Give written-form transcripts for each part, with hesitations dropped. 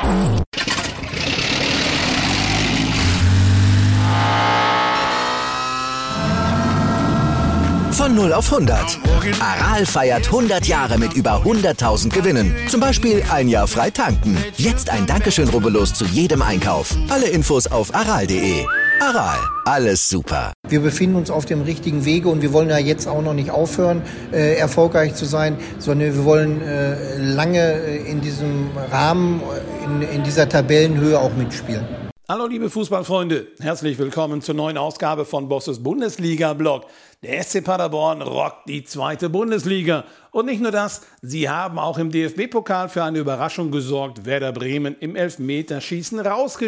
Von 0 auf 100. Aral feiert 100 Jahre mit über 100.000 Gewinnen. Zum Beispiel ein Jahr frei tanken. Jetzt ein Dankeschön, rubbellos zu jedem Einkauf. Alle Infos auf aral.de. Aral, alles super. Wir befinden uns auf dem richtigen Wege und wir wollen ja jetzt auch noch nicht aufhören, erfolgreich zu sein, sondern wir wollen lange in diesem Rahmen, in dieser Tabellenhöhe auch mitspielen. Hallo liebe Fußballfreunde, herzlich willkommen zur neuen Ausgabe von Bosses Bundesliga-Blog. Der SC Paderborn rockt die 2. Bundesliga. Und nicht nur das, sie haben auch im DFB-Pokal für eine Überraschung gesorgt. Werder Bremen im Elfmeterschießen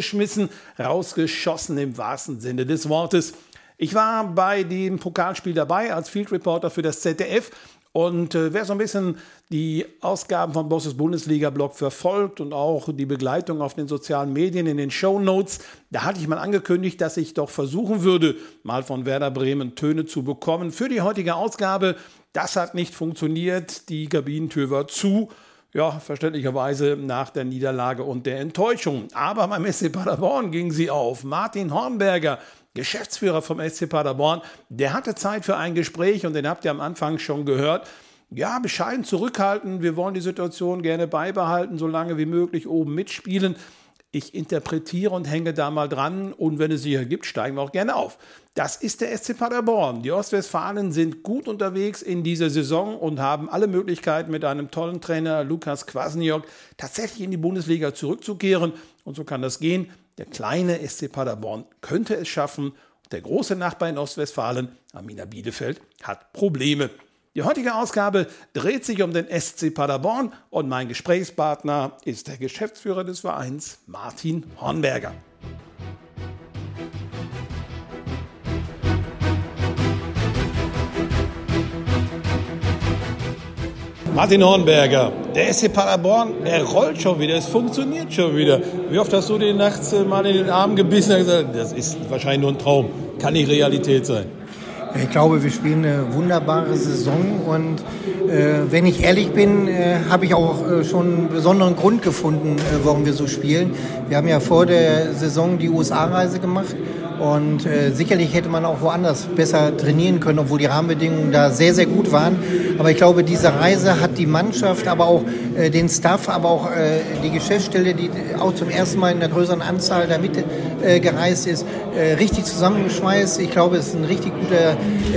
rausgeschossen im wahrsten Sinne des Wortes. Ich war bei dem Pokalspiel dabei als Field Reporter für das ZDF. Und wer so ein bisschen die Ausgaben von Bosses Bundesliga-Blog verfolgt und auch die Begleitung auf den sozialen Medien in den Shownotes, da hatte ich mal angekündigt, dass ich doch versuchen würde, mal von Werder Bremen Töne zu bekommen für die heutige Ausgabe. Das hat nicht funktioniert, die Kabinentür war zu. Ja, verständlicherweise nach der Niederlage und der Enttäuschung. Aber beim SC Paderborn ging sie auf. Martin Hornberger, Geschäftsführer vom SC Paderborn, der hatte Zeit für ein Gespräch und den habt ihr am Anfang schon gehört. Ja, bescheiden zurückhalten, wir wollen die Situation gerne beibehalten, so lange wie möglich oben mitspielen. Ich interpretiere und hänge da mal dran und wenn es sich ergibt, steigen wir auch gerne auf. Das ist der SC Paderborn. Die Ostwestfalen sind gut unterwegs in dieser Saison und haben alle Möglichkeiten mit einem tollen Trainer Lukas Kwasniok tatsächlich in die Bundesliga zurückzukehren. Und so kann das gehen. Der kleine SC Paderborn könnte es schaffen. Der große Nachbar in Ostwestfalen, Arminia Bielefeld, hat Probleme. Die heutige Ausgabe dreht sich um den SC Paderborn und mein Gesprächspartner ist der Geschäftsführer des Vereins, Martin Hornberger. Martin Hornberger, der SC Paderborn, er rollt schon wieder, es funktioniert schon wieder. Wie oft hast du den nachts mal in den Arm gebissen und gesagt, das ist wahrscheinlich nur ein Traum, kann nicht Realität sein? Ich glaube, wir spielen eine wunderbare Saison und wenn ich ehrlich bin, habe ich auch schon einen besonderen Grund gefunden, warum wir so spielen. Wir haben ja vor der Saison die USA-Reise gemacht und sicherlich hätte man auch woanders besser trainieren können, obwohl die Rahmenbedingungen da sehr, sehr gut waren. Aber ich glaube, diese Reise hat die Mannschaft, aber auch den Staff, aber auch die Geschäftsstelle, die auch zum ersten Mal in einer größeren Anzahl da mitgereist ist, richtig zusammengeschweißt. Ich glaube, es ist ein richtig guter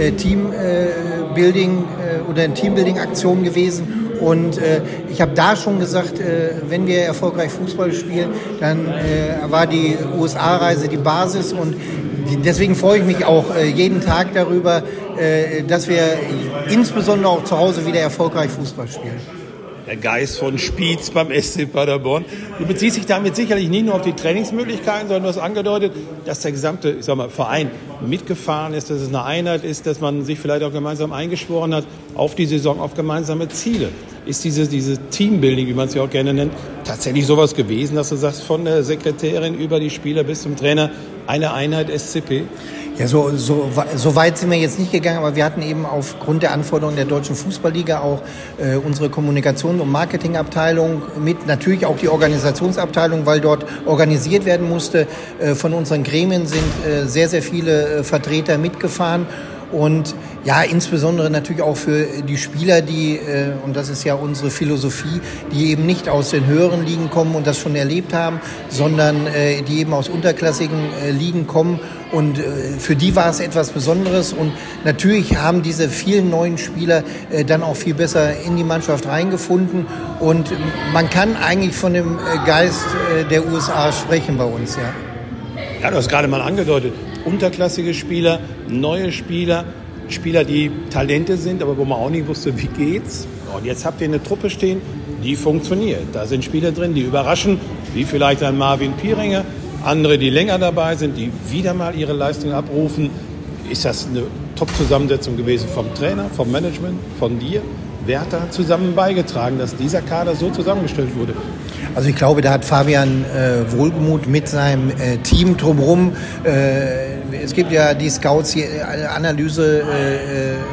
Teambuilding oder eine Teambuilding-Aktion gewesen. Und ich habe da schon gesagt, wenn wir erfolgreich Fußball spielen, dann war die USA-Reise die Basis. Und deswegen freue ich mich auch jeden Tag darüber, dass wir insbesondere auch zu Hause wieder erfolgreich Fußball spielen. Der Geist von Spiez beim SC Paderborn. Du beziehst dich damit sicherlich nicht nur auf die Trainingsmöglichkeiten, sondern du hast angedeutet, dass der gesamte Verein mitgefahren ist, dass es eine Einheit ist, dass man sich vielleicht auch gemeinsam eingeschworen hat auf die Saison, auf gemeinsame Ziele. Ist diese Teambuilding, wie man es ja auch gerne nennt, tatsächlich sowas gewesen, dass du sagst, von der Sekretärin über die Spieler bis zum Trainer, eine Einheit SCP? Ja, so weit sind wir jetzt nicht gegangen, aber wir hatten eben aufgrund der Anforderungen der Deutschen Fußballliga auch unsere Kommunikations- und Marketingabteilung mit, natürlich auch die Organisationsabteilung, weil dort organisiert werden musste. Von unseren Gremien sind sehr, sehr viele Vertreter mitgefahren. Und ja, insbesondere natürlich auch für die Spieler, die, und das ist ja unsere Philosophie, die eben nicht aus den höheren Ligen kommen und das schon erlebt haben, sondern die eben aus unterklassigen Ligen kommen. Und für die war es etwas Besonderes. Und natürlich haben diese vielen neuen Spieler dann auch viel besser in die Mannschaft reingefunden. Und man kann eigentlich von dem Geist der USA sprechen bei uns, ja. Ja, du hast gerade mal angedeutet, unterklassige Spieler, neue Spieler, Spieler, die Talente sind, aber wo man auch nicht wusste, wie geht's. Und jetzt habt ihr eine Truppe stehen, die funktioniert. Da sind Spieler drin, die überraschen, wie vielleicht ein Marvin Pieringer, andere, die länger dabei sind, die wieder mal ihre Leistung abrufen. Ist das eine Top-Zusammensetzung gewesen vom Trainer, vom Management, von dir? Wer hat da zusammen beigetragen, dass dieser Kader so zusammengestellt wurde? Also ich glaube, da hat Fabian Wohlgemuth mit seinem Team drumherum. Es gibt ja die Scouts, die Analyse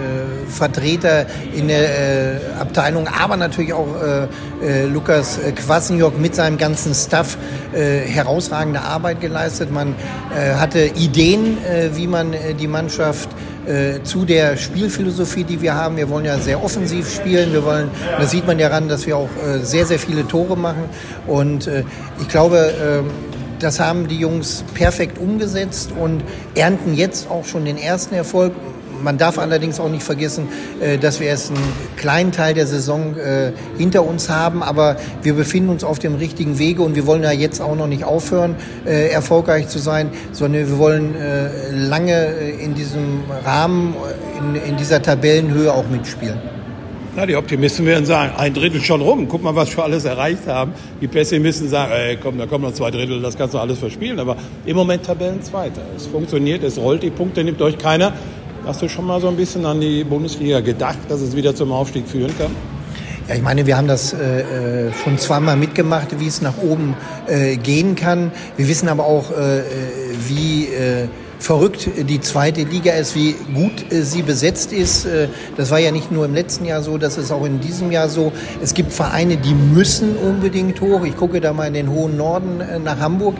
Vertreter in der Abteilung, aber natürlich auch Lukas Kwasniok mit seinem ganzen Staff herausragende Arbeit geleistet. Man hatte Ideen, wie man die Mannschaft zu der Spielphilosophie, die wir haben. Wir wollen ja sehr offensiv spielen. Wir wollen, das sieht man ja daran, dass wir auch sehr, sehr viele Tore machen. Und ich glaube, das haben die Jungs perfekt umgesetzt und ernten jetzt auch schon den ersten Erfolg. Man darf allerdings auch nicht vergessen, dass wir erst einen kleinen Teil der Saison hinter uns haben, aber wir befinden uns auf dem richtigen Wege und wir wollen ja jetzt auch noch nicht aufhören, erfolgreich zu sein, sondern wir wollen lange in diesem Rahmen, in dieser Tabellenhöhe auch mitspielen. Na, die Optimisten werden sagen, 1/3 schon rum, guck mal, was wir alles erreicht haben. Die Pessimisten sagen, komm, da kommen noch 2/3, das kannst du alles verspielen. Aber im Moment Tabellenzweiter. Es funktioniert, es rollt, die Punkte nimmt euch keiner. Hast du schon mal so ein bisschen an die Bundesliga gedacht, dass es wieder zum Aufstieg führen kann? Ja, ich meine, wir haben das schon zweimal mitgemacht, wie es nach oben gehen kann. Wir wissen aber auch, wie verrückt die zweite Liga ist, wie gut sie besetzt ist. Das war ja nicht nur im letzten Jahr so, das ist auch in diesem Jahr so. Es gibt Vereine, die müssen unbedingt hoch. Ich gucke da mal in den hohen Norden nach Hamburg.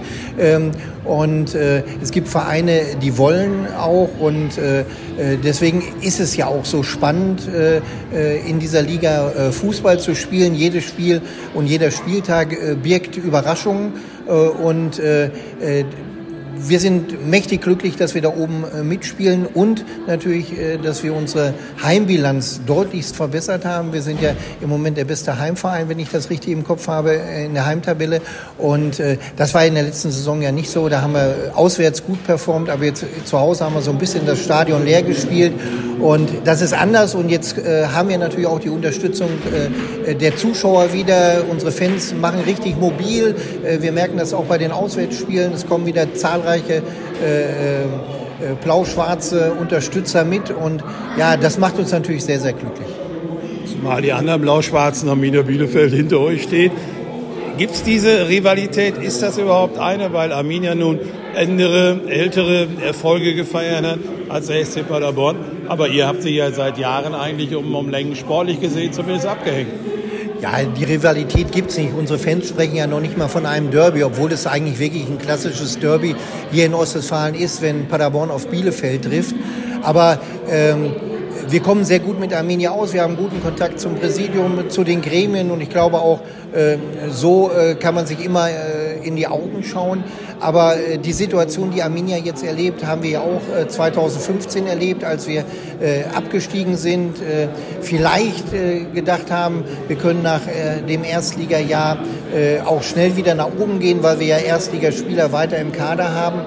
Und es gibt Vereine, die wollen auch. Und deswegen ist es ja auch so spannend, in dieser Liga Fußball zu spielen. Jedes Spiel und jeder Spieltag birgt Überraschungen. Und wir sind mächtig glücklich, dass wir da oben mitspielen und natürlich, dass wir unsere Heimbilanz deutlichst verbessert haben. Wir sind ja im Moment der beste Heimverein, wenn ich das richtig im Kopf habe, in der Heimtabelle. Und das war in der letzten Saison ja nicht so. Da haben wir auswärts gut performt, aber jetzt zu Hause haben wir so ein bisschen das Stadion leer gespielt. Und das ist anders. Und jetzt haben wir natürlich auch die Unterstützung der Zuschauer wieder. Unsere Fans machen richtig mobil. Wir merken das auch bei den Auswärtsspielen. Es kommen wieder zahlreiche blau-schwarze Unterstützer mit und ja, das macht uns natürlich sehr, sehr glücklich. Zumal die anderen blau-schwarzen Arminia Bielefeld hinter euch steht. Gibt es diese Rivalität? Ist das überhaupt eine? Weil Arminia nun ältere Erfolge gefeiert hat als der SC Paderborn. Aber ihr habt sie ja seit Jahren eigentlich um Längen sportlich gesehen zumindest abgehängt. Ja, die Rivalität gibt's nicht. Unsere Fans sprechen ja noch nicht mal von einem Derby, obwohl es eigentlich wirklich ein klassisches Derby hier in Ostwestfalen ist, wenn Paderborn auf Bielefeld trifft. Aber wir kommen sehr gut mit Arminia aus. Wir haben guten Kontakt zum Präsidium, zu den Gremien und ich glaube auch, so kann man sich immer in die Augen schauen. Aber die Situation, die Arminia jetzt erlebt, haben wir ja auch 2015 erlebt, als wir abgestiegen sind. Vielleicht gedacht haben, wir können nach dem Erstligajahr auch schnell wieder nach oben gehen, weil wir ja Erstligaspieler weiter im Kader haben.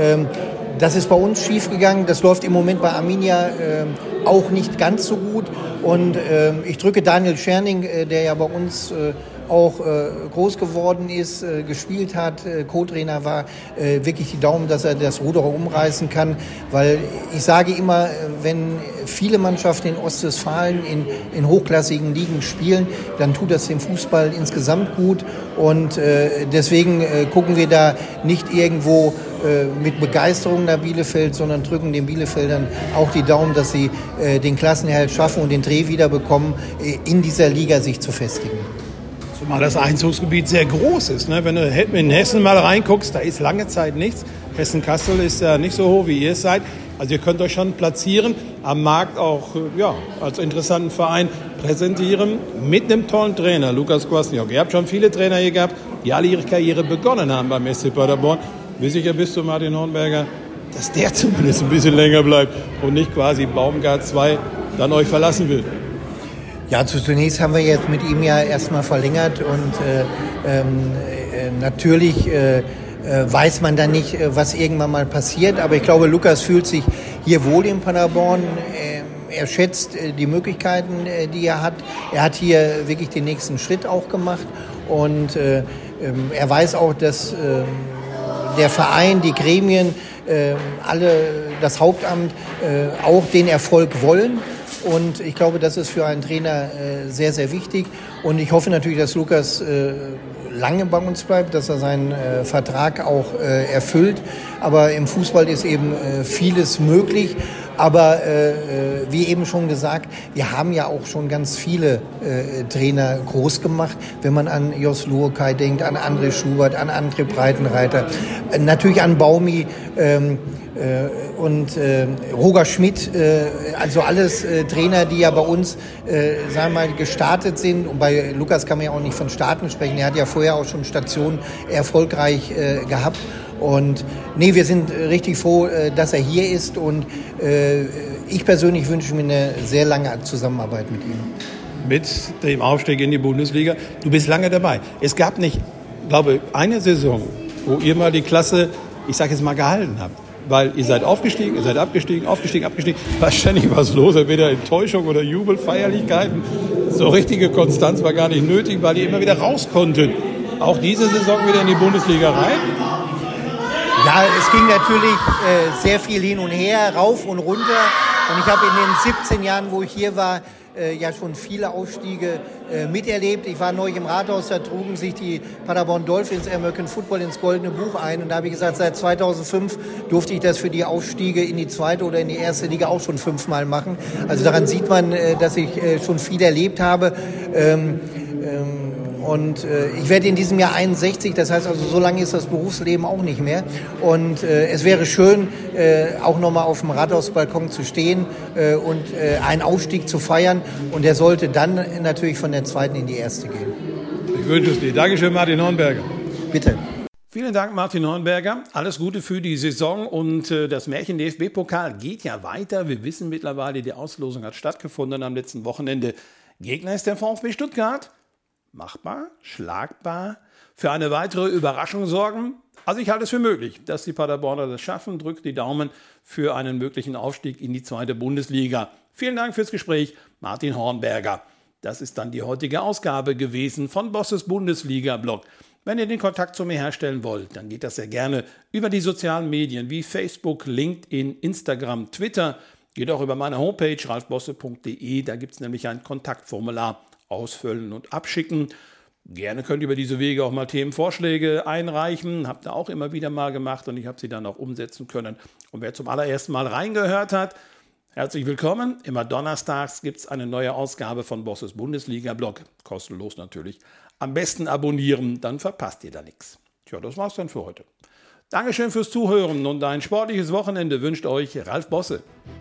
Das ist bei uns schiefgegangen. Das läuft im Moment bei Arminia auch nicht ganz so gut. Und ich drücke Daniel Scherning, der ja bei uns auch groß geworden ist, gespielt hat, Co-Trainer war, wirklich die Daumen, dass er das Ruder umreißen kann. Weil ich sage immer, wenn viele Mannschaften in Ostwestfalen in hochklassigen Ligen spielen, dann tut das dem Fußball insgesamt gut. Und deswegen gucken wir da nicht irgendwo mit Begeisterung nach Bielefeld, sondern drücken den Bielefeldern auch die Daumen, dass sie den Klassenerhalt schaffen und den Dreh wieder bekommen, in dieser Liga sich zu festigen. Zumal das Einzugsgebiet sehr groß ist. Ne? Wenn du in Hessen mal reinguckst, da ist lange Zeit nichts. Hessen-Kassel ist ja nicht so hoch, wie ihr es seid. Also ihr könnt euch schon platzieren, am Markt auch als interessanten Verein präsentieren, mit einem tollen Trainer, Lukas Kwasniok. Ihr habt schon viele Trainer hier gehabt, die alle ihre Karriere begonnen haben beim SC Paderborn. Wie sicher bist du, Martin Hornberger, dass der zumindest ein bisschen länger bleibt und nicht quasi Baumgart 2 dann euch verlassen will? Ja, zunächst haben wir jetzt mit ihm ja erstmal verlängert und natürlich weiß man dann nicht, was irgendwann mal passiert. Aber ich glaube, Lukas fühlt sich hier wohl in Paderborn. Er schätzt die Möglichkeiten, die er hat. Er hat hier wirklich den nächsten Schritt auch gemacht. Und er weiß auch, dass der Verein, die Gremien, alle, das Hauptamt auch den Erfolg wollen. Und ich glaube, das ist für einen Trainer sehr, sehr wichtig. Und ich hoffe natürlich, dass Lukas lange bei uns bleibt, dass er seinen Vertrag auch erfüllt. Aber im Fußball ist eben vieles möglich. Aber wie eben schon gesagt, wir haben ja auch schon ganz viele Trainer groß gemacht. Wenn man an Jos Luhukay denkt, an André Schubert, an André Breitenreiter, natürlich an Baumi und Roger Schmidt, also alles Trainer, die ja bei uns, sagen wir mal, gestartet sind. Und bei Lukas kann man ja auch nicht von Starten sprechen. Er hat ja vorher auch schon Stationen erfolgreich gehabt. Und nee, wir sind richtig froh, dass er hier ist. Und ich persönlich wünsche mir eine sehr lange Zusammenarbeit mit ihm. Mit dem Aufstieg in die Bundesliga. Du bist lange dabei. Es gab nicht, glaube ich, eine Saison, wo ihr mal die Klasse, ich sage jetzt mal, gehalten habt. Weil ihr seid aufgestiegen, ihr seid abgestiegen. War ständig was los, entweder Enttäuschung oder Jubel, Feierlichkeiten. So richtige Konstanz war gar nicht nötig, weil ihr immer wieder raus konntet. Auch diese Saison wieder in die Bundesliga rein? Ja, es ging natürlich sehr viel hin und her, rauf und runter. Und ich habe in den 17 Jahren, wo ich hier war, ja schon viele Aufstiege miterlebt. Ich war neulich im Rathaus, da trugen sich die Paderborn Dolphins American Football ins Goldene Buch ein. Und da habe ich gesagt, seit 2005 durfte ich das für die Aufstiege in die zweite oder in die erste Liga auch schon 5-mal machen. Also daran sieht man, dass ich schon viel erlebt habe. Und ich werde in diesem Jahr 61, das heißt also, so lange ist das Berufsleben auch nicht mehr. Und es wäre schön, auch nochmal auf dem Rathausbalkon zu stehen und einen Aufstieg zu feiern. Und der sollte dann natürlich von der zweiten in die erste gehen. Ich wünsche es dir. Dankeschön, Martin Hornberger. Bitte. Vielen Dank, Martin Hornberger. Alles Gute für die Saison. Und das Märchen-DFB-Pokal geht ja weiter. Wir wissen mittlerweile, die Auslosung hat stattgefunden am letzten Wochenende. Gegner ist der VfB Stuttgart. Machbar, schlagbar, für eine weitere Überraschung sorgen? Also ich halte es für möglich, dass die Paderborner das schaffen. Drückt die Daumen für einen möglichen Aufstieg in die zweite Bundesliga. Vielen Dank fürs Gespräch, Martin Hornberger. Das ist dann die heutige Ausgabe gewesen von Bosses Bundesliga-Blog. Wenn ihr den Kontakt zu mir herstellen wollt, dann geht das sehr gerne über die sozialen Medien wie Facebook, LinkedIn, Instagram, Twitter. Geht auch über meine Homepage ralfbosse.de, da gibt es nämlich ein Kontaktformular. Ausfüllen und abschicken. Gerne könnt ihr über diese Wege auch mal Themenvorschläge einreichen. Habt ihr auch immer wieder mal gemacht und ich habe sie dann auch umsetzen können. Und wer zum allerersten Mal reingehört hat, herzlich willkommen. Immer donnerstags gibt es eine neue Ausgabe von Bosses Bundesliga-Blog. Kostenlos natürlich. Am besten abonnieren, dann verpasst ihr da nichts. Tja, das war's dann für heute. Dankeschön fürs Zuhören und ein sportliches Wochenende wünscht euch Ralf Bosse.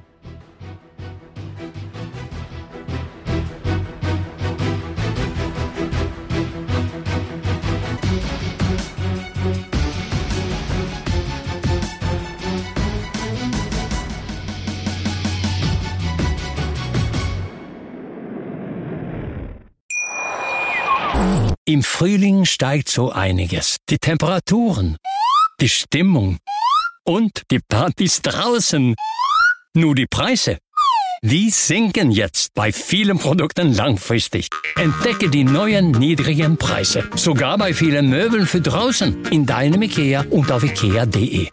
Im Frühling steigt so einiges. Die Temperaturen, die Stimmung und die Partys draußen. Nur die Preise, die sinken jetzt bei vielen Produkten langfristig. Entdecke die neuen niedrigen Preise. Sogar bei vielen Möbeln für draußen. In deinem IKEA und auf ikea.de.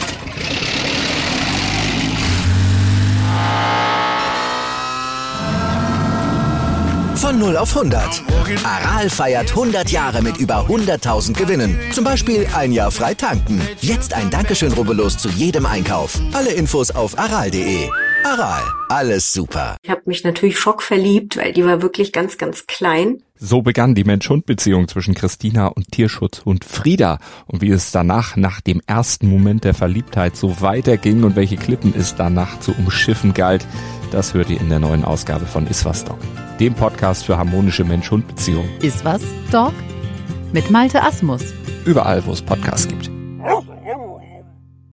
Von 0 auf 100. Aral feiert 100 Jahre mit über 100.000 Gewinnen. Zum Beispiel ein Jahr frei tanken. Jetzt ein Dankeschön, rubbellos zu jedem Einkauf. Alle Infos auf aral.de. Aral, alles super. Ich habe mich natürlich schockverliebt, weil die war wirklich ganz, ganz klein. So begann die Mensch-Hund-Beziehung zwischen Christina und Tierschutzhund Frieda. Und wie es danach, nach dem ersten Moment der Verliebtheit, so weiterging und welche Klippen es danach zu umschiffen galt, das hört ihr in der neuen Ausgabe von Iswas Dog, dem Podcast für harmonische Mensch-Hund-Beziehungen. Iswas Dog mit Malte Asmus. Überall, wo es Podcasts gibt.